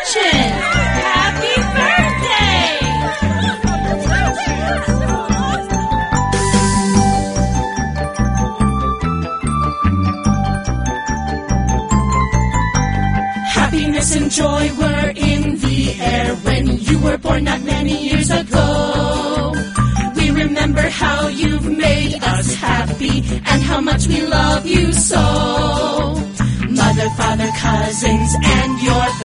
Fortune. Happy birthday! Happiness and joy were in the air when you were born not many years ago. We remember how you've made us happy and how much we love you so. Mother, father, cousins, and your